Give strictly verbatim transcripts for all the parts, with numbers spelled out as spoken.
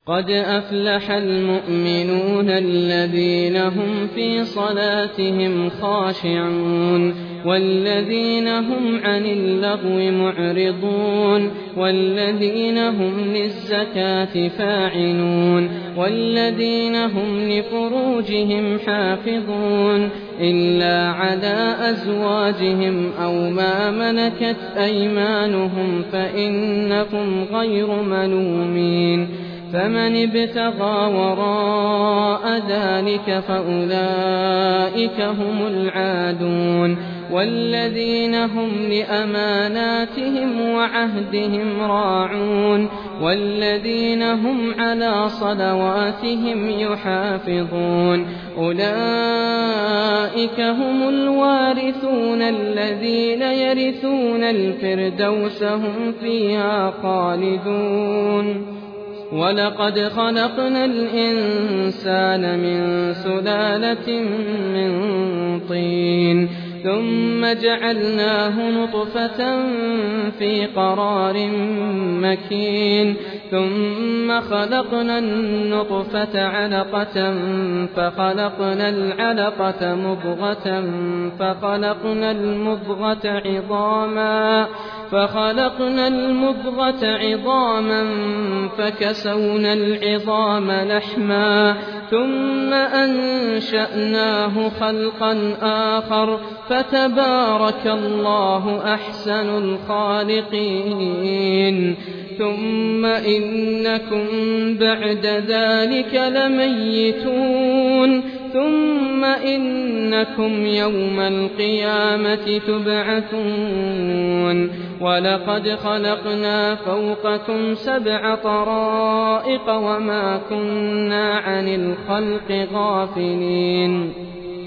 قد أفلح المؤمنون الذين هم في صلاتهم خاشعون والذين هم عن اللغو معرضون والذين هم للزكاة فاعلون والذين هم لفروجهم حافظون إلا على أزواجهم أو ما ملكت أيمانهم فإنهم غير ملومين فمن ابتغى وراء ذلك فأولئك هم العادون والذين هم لأماناتهم وعهدهم راعون والذين هم على صلواتهم يحافظون أولئك هم الوارثون الذين يرثون الفردوس هم فيها خالدون ولقد خلقنا الإنسان من سلالة من طين ثم جعلناه نطفة في قرار مكين ثم خلقنا النطفة علقة فخلقنا العلقة مضغة فخلقنا المضغة عظاما فخلقنا المضغة عظاما فكسونا العظام لحما ثم أنشأناه خلقا آخر فتبارك الله أحسن الخالقين ثم إنكم بعد ذلك لميتون ثم إنكم يوم القيامة تبعثون ولقد خلقنا فوقكم سبع طرائق وما كنا عن الخلق غافلين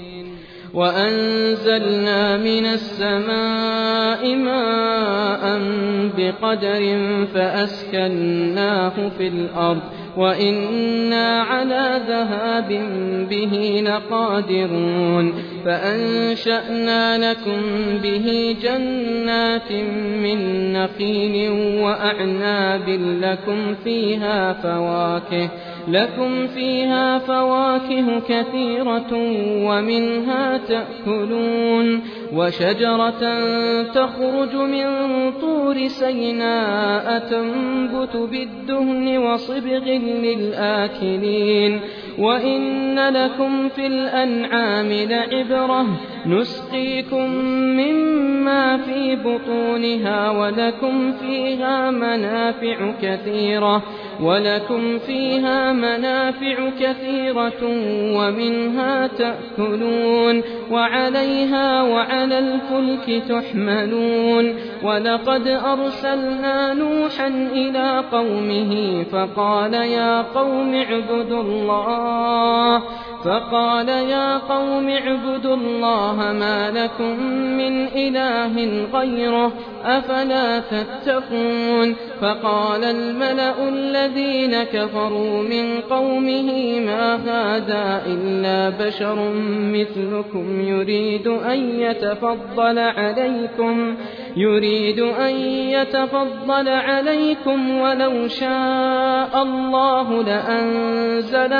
وأنزلنا من السماء ماء بقدر فأسكناه في الأرض وإنا على ذهاب به لقادرون فأنشأنا لكم به جنات من نخيل وأعناب لكم فيها فواكه لكم فيها فواكه كثيرة ومنها تأكلون وشجرة تخرج من طور سيناء تنبت بالدهن وصبغ للآكلين وإن لكم في الأنعام لعبرة نسقيكم مما في بطونها ولكم فيها منافع كثيرة ولكم فيها منافع كثيرة ومنها تأكلون وعليها وعلى الفلك تحملون ولقد أرسلنا نوحا إلى قومه فقال يا قوم اعبدوا الله فقال يا قوم اعبدوا الله ما لكم من إله غيره أفلا تتقون فقال الملأ الذين كفروا من قومه ما هذا إلا بشر مثلكم يريد أن يتفضل عليكم يريد أن يتفضل عليكم ولو شاء الله لأنزل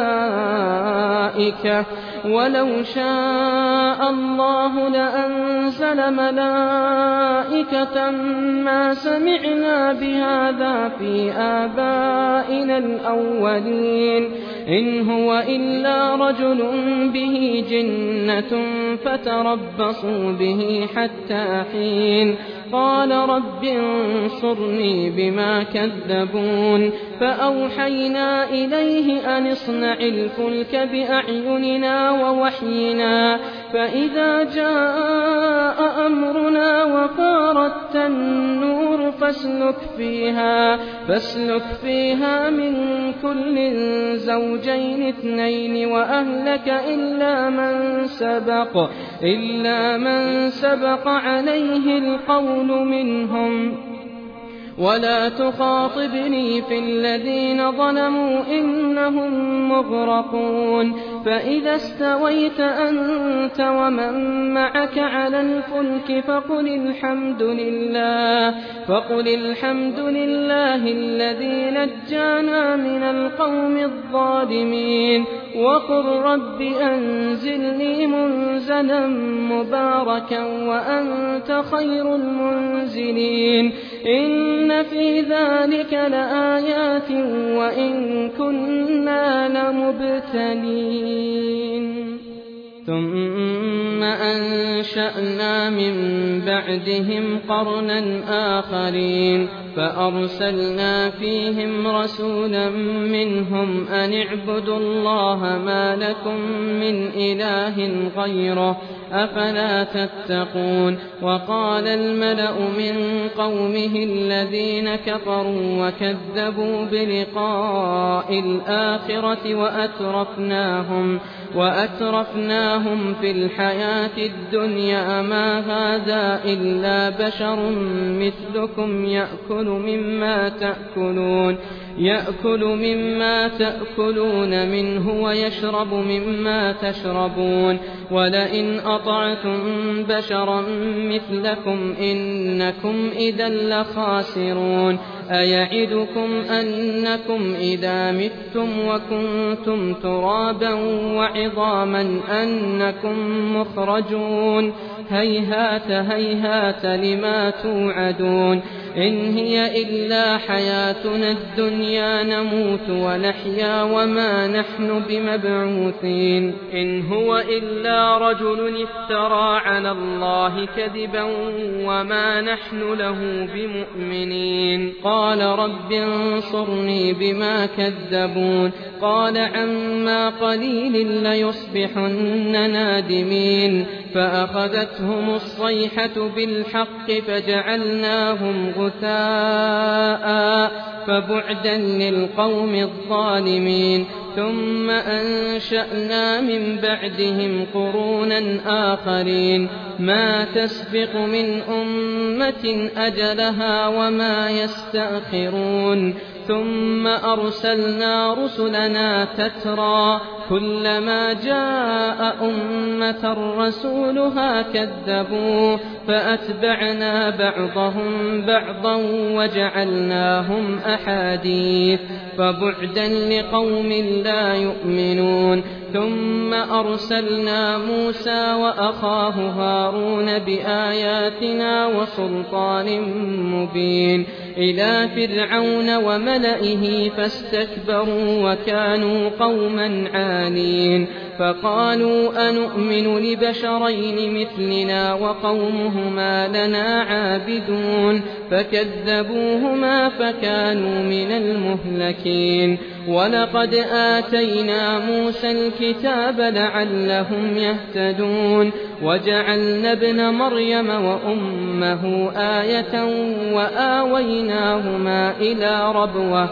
ملائكة ولو شاء الله لأنزل ملائكة ما سمعنا بهذا في آبائنا الأولين إن هو إلا رجل به جنة فتربصوا به حتى حين قال رب انصرني بما كذبون فأوحينا إليه أن اصنع الفلك بأعيننا ووحينا فإذا جاء أمرنا وفارت النور فاسلك فيها فاسلك فيها من كل زوجين اثنين وأهلك إلا من سبق إلا من سبق عليه القول منهم ولا تخاطبني في الذين ظلموا إنهم مغرقون فإذا استويت أنت ومن معك على الفلك فقل الحمد لله فقل الحمد لله الذي نجانا من القوم الظالمين وقل رب أنزلني منزلا مباركا وأنت خير المنزلين إن في ذلك لآيات وإن كنا لمبتلين ثم أنشأنا من بعدهم قرنا آخرين فأرسلنا فيهم رسولا منهم أن اعبدوا الله ما لكم من إله غيره أفلا تتقون وقال الملأ من قومه الذين كفروا وكذبوا بلقاء الآخرة وأترفناهم وأترفناهم في الحياة الدنيا ما هذا إلا بشر مثلكم يأكل مما تأكلون يأكل مما تأكلون منه ويشرب مما تشربون ولئن أطعتم بشرا مثلكم إنكم إذا لخاسرون أيعدكم أنكم إذا متم وكنتم ترابا وعظاما أنكم مخرجون هيهات هيهات لما توعدون إن هي إلا حياتنا الدنيا نموت ونحيا وما نحن بمبعوثين إن هو إلا رجل افترى على الله كذبا وما نحن له بمؤمنين قال رب انصرني بما كذبون قال عما قليل ليصبحن نادمين فأخذتهم الصيحة بالحق فجعلناهم غثاء فبعدا للقوم الظالمين ثم أنشأنا من بعدهم قرونا آخرين ما تسبق من أمة أجلها وما يستأخرون ثم أرسلنا رسلنا تترى كلما جاء أمة رسولها كذبوه فأتبعنا بعضهم بعضا وجعلناهم أحاديث فبعدا لقوم لا يؤمنون ثم أرسلنا موسى وأخاه هارون بآياتنا وسلطان مبين إلى فرعون وملئه فاستكبروا وكانوا قوما عالين فقالوا أنؤمن لبشرين مثلنا وقومهما لنا عابدون فكذبوهما فكانوا من المهلكين ولقد آتينا موسى الكتاب لعلهم يهتدون وجعلنا ابن مريم وأمه آية وآويناهما إلى ربوة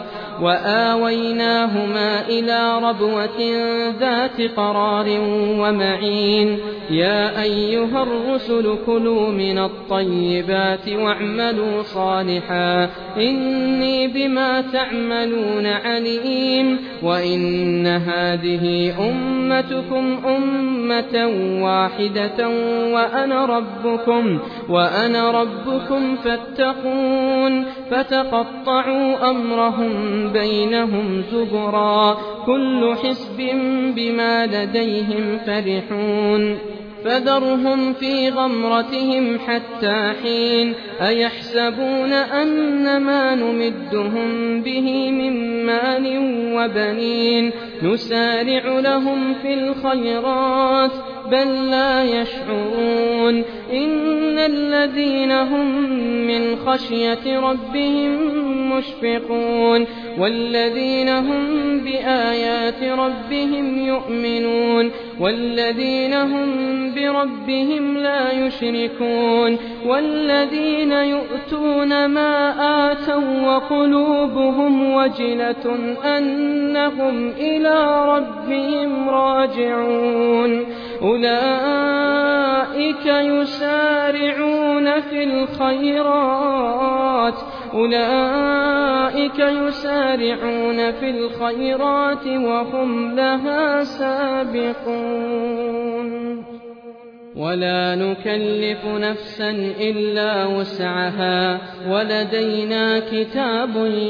وآويناهما إلى ربوة ذات قرار ومعين يا أيها الرسل كلوا من الطيبات واعملوا صالحا إني بما تعملون عليم وإن هذه أمتكم أمة واحدة وأنا ربكم وأنا ربكم فاتقون فتقطعوا أمرهم بينهم زبرا كل حزب بما لديهم فرحون فذرهم في غمرتهم حتى حين أيحسبون أن ما نمدهم به من مال وبنين نسارع لهم في الخيرات بل لا يشعرون إن الذين هم من خشية ربهم مشفقون والذين هم بآيات ربهم يؤمنون والذين هم بربهم لا يشركون والذين يؤتون ما آتوا وقلوبهم وجلة أنهم إلى ربهم راجعون أولئك يسارعون في الخيرات أولئك يسارعون في الخيرات وهم لها سابقون ولا نكلف نفسا إلا وسعها ولدينا كتاب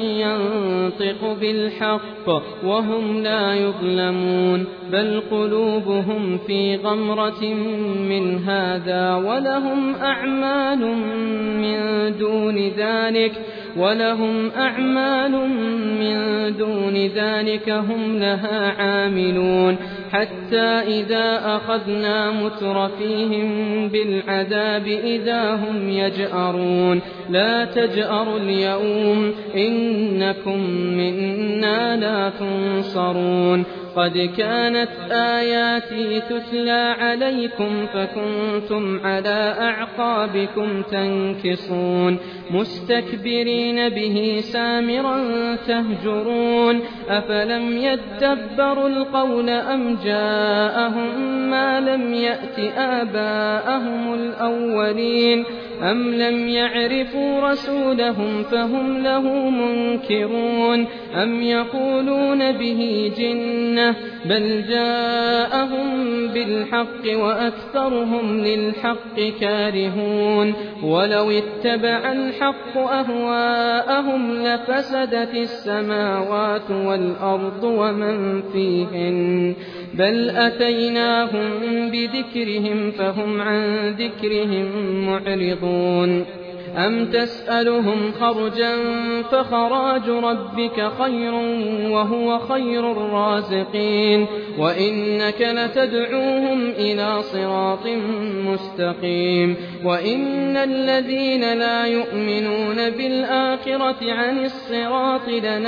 ينطق بالحق وهم لا يظلمون بل قلوبهم في غمرة من هذا ولهم أعمال من دون ذلك ولهم أعمال من دون ذلك هم لها عاملون حتى إذا أخذنا مترفيهم بالعذاب إذا هم يجأرون لا تجأروا اليوم إنكم منا لا تنصرون قد كانت آياتي تتلى عليكم فكنتم على أعقابكم تنكصون مستكبرين به سامرا تهجرون أفلم يدبروا القول أم جاءهم ما لم يأت آباءهم الأولين أم لم يعرفوا رسولهم فهم له منكرون أم يقولون به جنة بل جاءهم بالحق وأكثرهم للحق كارهون ولو اتبع الحق أهواءهم لفسدت السماوات والأرض ومن فيهن بل أتيناهم بذكرهم فهم عن ذكرهم معرضون أم تسألهم خرجا فخراج ربك خير وهو خير الرازقين وإنك لتدعوهم إلى صراط مستقيم وإن الذين لا يؤمنون بالآخرة عن الصراط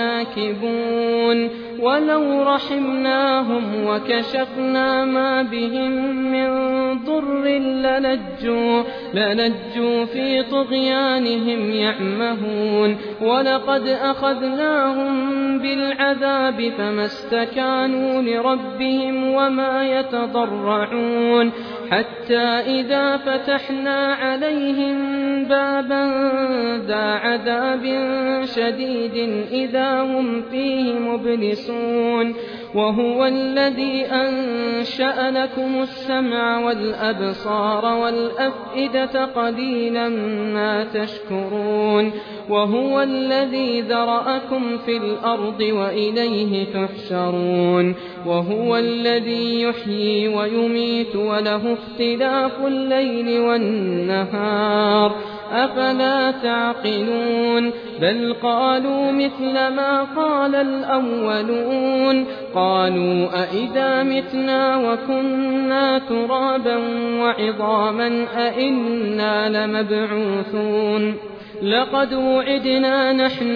لناكبون ولو رحمناهم وكشفنا ما بهم من ضر للجوا, للجوا في طغيانهم يعمهون ولقد أخذناهم بالعذاب فما استكانوا لربهم وما يتضرعون حتى إذا فتحنا عليهم بابا ذا عذاب شديد إذا هم فيه مبلسون وهو الذي أنشأ لكم السمع والأبصار والأفئدة قليلا ما تشكرون وهو الذي ذرأكم في الأرض وإليه تحشرون وهو الذي يحيي ويميت وله اختلاف الليل والنهار أفلا تعقلون بل قالوا مثل ما قال الأولون قالوا أئذا متنا وكنا ترابا وعظاما أئنا لمبعوثون لقد وعدنا نحن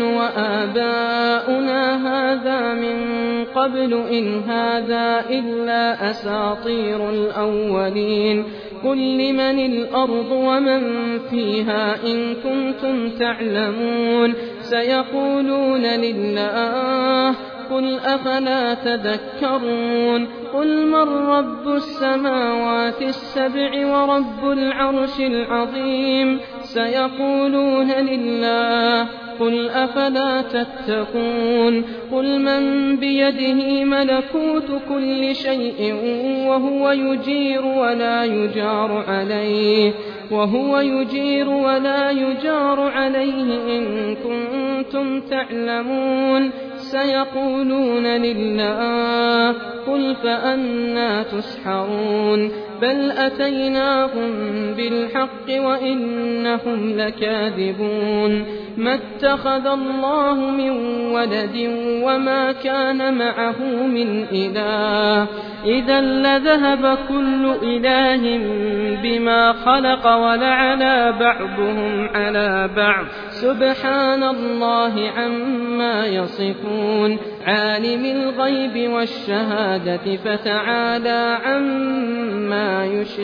وآباؤنا هذا من قبل إن هذا إلا أساطير الأولين قل لمن الأرض ومن فيها إن كنتم تعلمون سيقولون لله قل أفلا تذكرون قل من رب السماوات السبع ورب العرش العظيم سيقولون لله قل أفلا تتقون قل من بيده ملكوت كل شيء وهو يجير ولا يجار عليه وهو يجير ولا يجار عليه إن كنتم تعلمون سيقولون لله قل فأنى تسحرون بل أتيناهم بالحق وإنهم لكاذبون ما اتخذ الله من ولد وما كان معه من إله إذا لذهب كل إله بما خلق ولعلى بعضهم على بعض سبحان الله عما يصفون عالم الغيب والشهادة فتعالى عما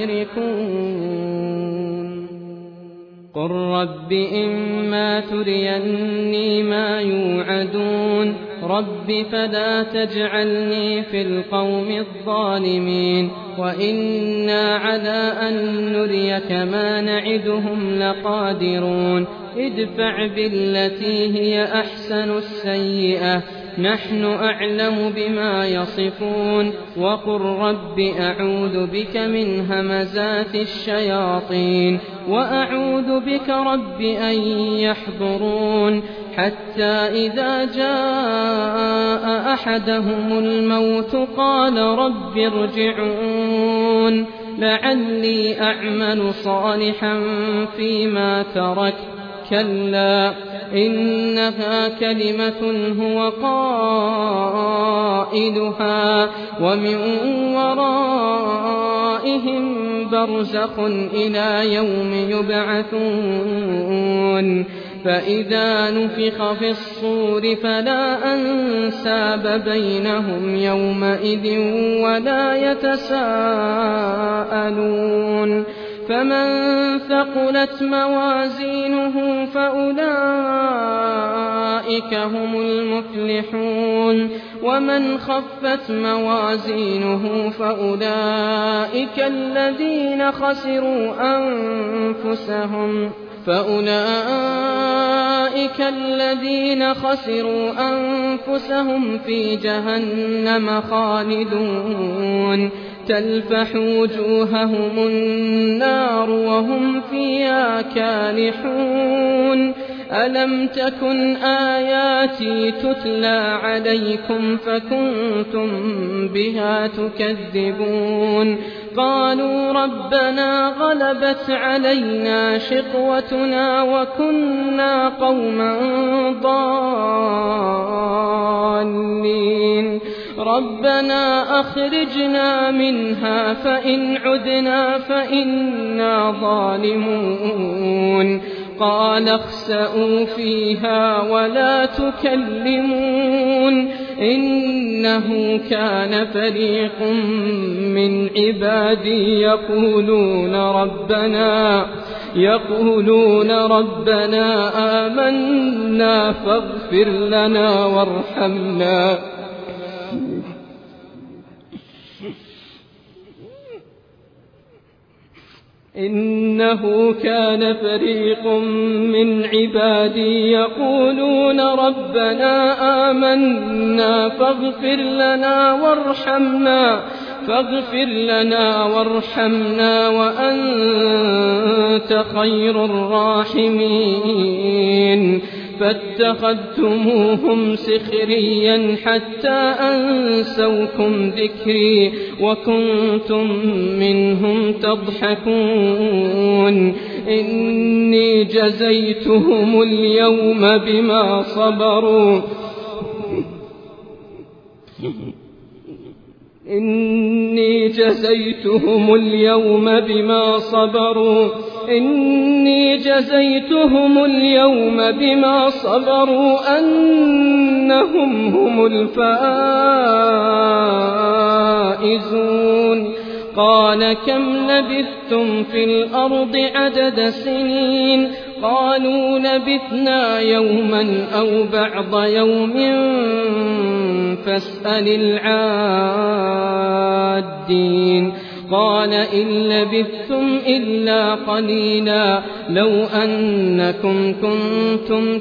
يشركون قل رب إما تريني ما يوعدون رب فلا تجعلني في القوم الظالمين وإنا على أن نريك ما نعدهم لقادرون ادفع بالتي هي أحسن السيئة نحن أعلم بما يصفون وقل رب أعوذ بك من همزات الشياطين وأعوذ بك رب أن يحضرون حتى إذا جاء أحدهم الموت قال رب ارجعون لعلي أعمل صالحا فيما تركت كلا إنها كلمة هو قائلها ومن ورائهم برزخ إلى يوم يبعثون فإذا نفخ في الصور فلا أنساب بينهم يومئذ ولا يتساءلون فمن ثقلت موازينه فأولئك هم المفلحون ومن خفت موازينه فأولئك الذين خسروا أنفسهم فأولئك الذين خسروا أنفسهم في جهنم خالدون تلفح وجوههم النار وهم فيها كالحون ألم تكن آياتي تتلى عليكم فكنتم بها تكذبون قالوا ربنا غلبت علينا شقوتنا وكنا قوما ضالين ربنا أخرجنا منها فإن عدنا فإنا ظالمون قال اخسئوا فيها ولا تكلمون إنه كان فريق من عبادي يقولون ربنا يقولون ربنا آمنا فاغفر لنا وارحمنا إنه كان فريق من عبادي يقولون ربنا آمنا فاغفر لنا وارحمنا فاغفر لنا وارحمنا وأنت خير الراحمين فاتخذتموهم سخريا حتى أنسوكم ذكري وكنتم منهم تضحكون إني جزيتهم اليوم بما صبروا إني جزيتهم اليوم بما صبروا إني جزيتهم اليوم بما صبروا أنهم هم الفائزون قال كم لبثتم في الأرض عدد سنين قالوا لبثنا يوما أو بعض يوم فاسأل العادين قال إن لبثتم إلا قليلا لو أنكم كنتم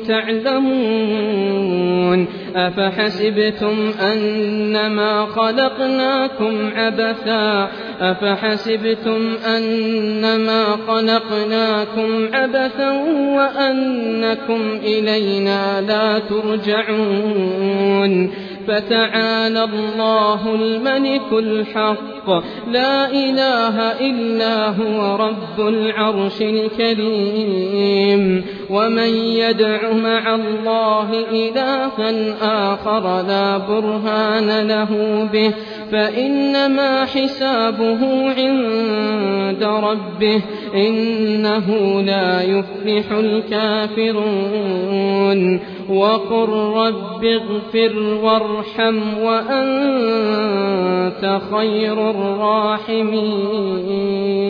تعلمون أفحسبتم أنما خلقناكم عبثا أفحسبتم أنما خلقناكم عبثا وأنكم إلينا لا ترجعون فتعالى الله الملك الحق لا إله إلا هو رب العرش الكريم ومن يدع مع الله إلها آخر لا برهان له به فإنما حسابه عند ربه إنه لا يفلح الكافرون وقل رب اغفر وارحم وأنت خير الراحمين